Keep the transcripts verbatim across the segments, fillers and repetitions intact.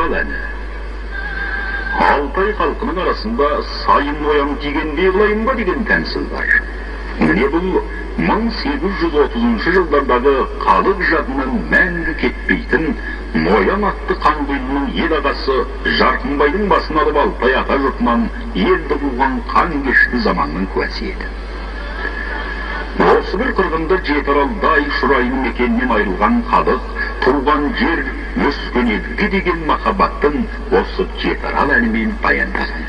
Жетарал әні. Алтай халқының арасында сайын ояң тигендей қылайын ба деген тәмсіл бар. Міне бұл мың сегіз жүз отызыншы жылдардағы халық жадынан мәңгі кетпейтін Ноян атты қанқұйлының ел ағасы Жарқынбайдың басын алып Алтай ата жұртынан елді қуған қан кешті заманның куәсі еді. Осы бір қырғында Жетаралдай шұрайын мекеннен айырылған халық, туған жер, өскен елге деген махаббаттың осы Жетарал әнімен баяндаған.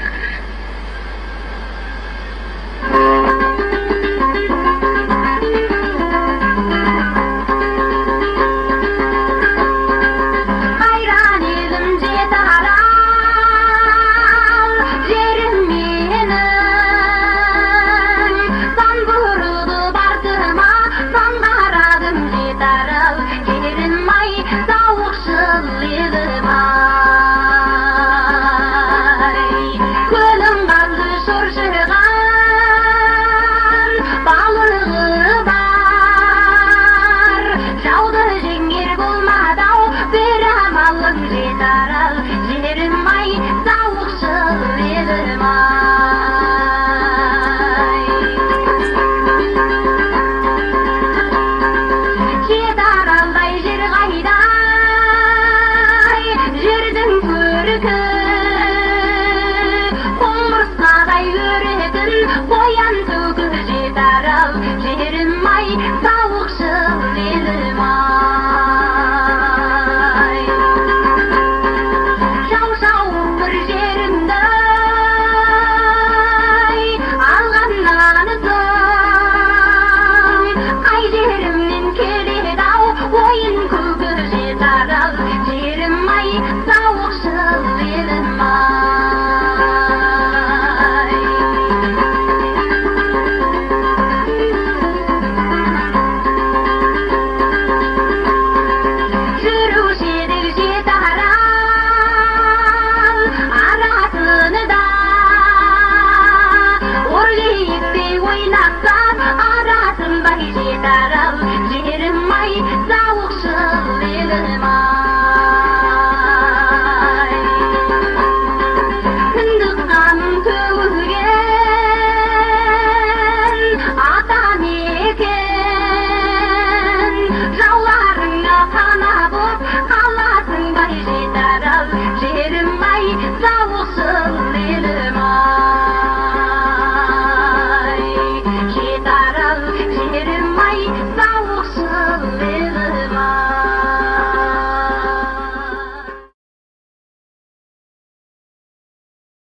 Jeremiah,